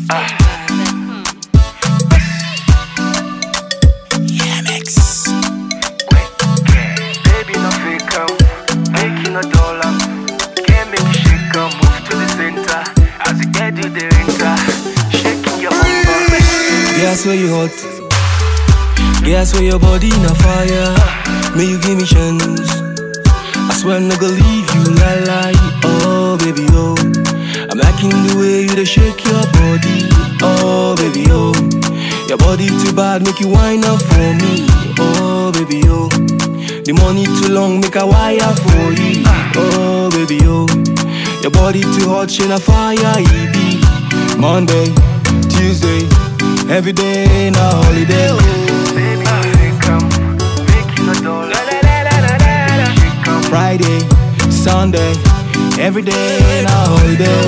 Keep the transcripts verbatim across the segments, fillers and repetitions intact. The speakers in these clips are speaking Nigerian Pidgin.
Yeah, mix. Baby, no fake out, making a dollar. Can't make you shake out, move to the center. As you get to the enter, shaking your bumper. Guess where you hot? Guess where your body in a fire? May you give me chance. I swear I'm not gonna leave you, la la. Oh baby, oh, I'm liking the way you dey shake your body. Oh baby, oh, your body too bad, make you whine up for me. Oh baby, oh, the money too long, make a wire for you. Oh baby, oh, your body too hot, shine a fire. It be Monday, Tuesday, every day na holiday. Oh. Baby, no fake out, making a dollar. Friday, Sunday, every day na holiday.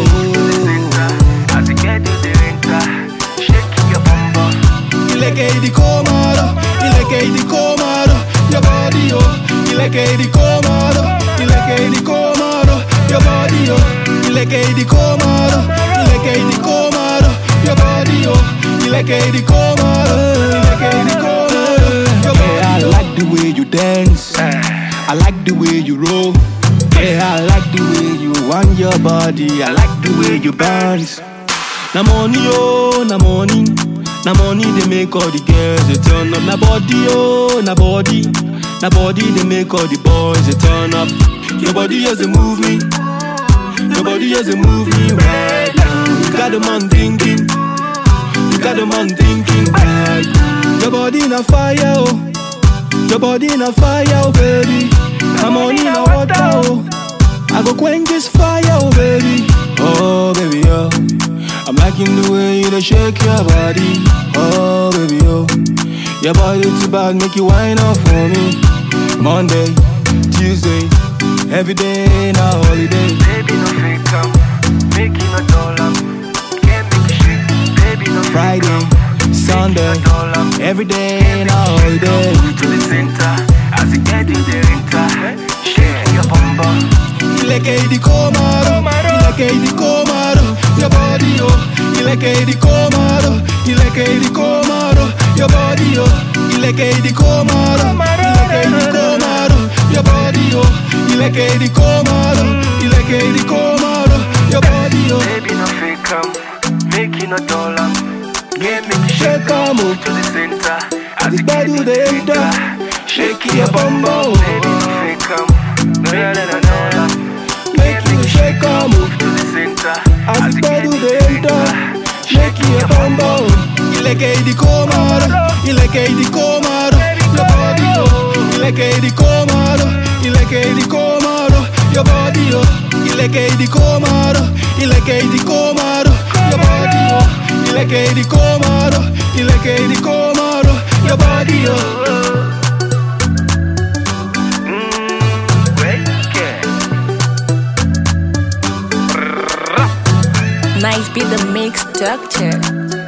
As you get to the enter, shaking your bumper. Ileke di komaro, ileke di komaro, your body oh. Ileke di komaro, ileke di komaro, your body oh. Ileke di komaro, ileke di komaro, your body oh. Ileke di komaro, ileke di komaro, your body. Yeah, I like the way you dance. I like the way you roll. Yeah, I like the way you want your body. I like the way you bounce. Na money, oh, na money. Na money, they make all the girls they turn up. Na body, oh, na body. Na body, they make all the boys they turn up. Your body just a move me. Your body just a move me right now. You got the man thinking. You got the man thinking right. Your body in a fire, oh. Your body in a fire, oh baby. I'm on in a water, oh. I go quench this fire, oh baby. Oh baby, oh, I'm liking the way you dey shake your body. Oh baby, oh, your body too bad, make you whine up for me. Monday, Tuesday, every day na holiday. Baby, no fake out, making a dollar. Can't make you shake. Baby, no fake Friday, out, Sunday, making a dollar. every day na holiday. Move to the center, as you get to the enter, shaking your bumper. Ileke di komaro, ileke di komaro, your body oh. Ileke di komaro, ileke di komaro, your body oh. Ileke di komaro, ileke di komaro, your body oh. Ileke di komaro, ileke di komaro, your body oh. Baby, no fake out, making a dollar. Can't make you shake Shake a move to the center, as the you get body to they the enter, enter, shaking your bum bum. Baby, no fake out, making a dollar. Make you shake a move To the center, as the you body get to they the enter, center, shaking your bum bum. Ileke di komaro, ileke di komaro, your body oh. Ileke di komaro, ileke di komaro, your body oh. Ileke di komaro, ileke di komaro, your body oh. Ileke di komaro, ileke di komaro, your body oh. Nice be the mix structure.